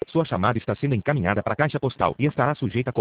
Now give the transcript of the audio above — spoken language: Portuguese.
Sua chamada está sendo encaminhada para a caixa postal e estará sujeita a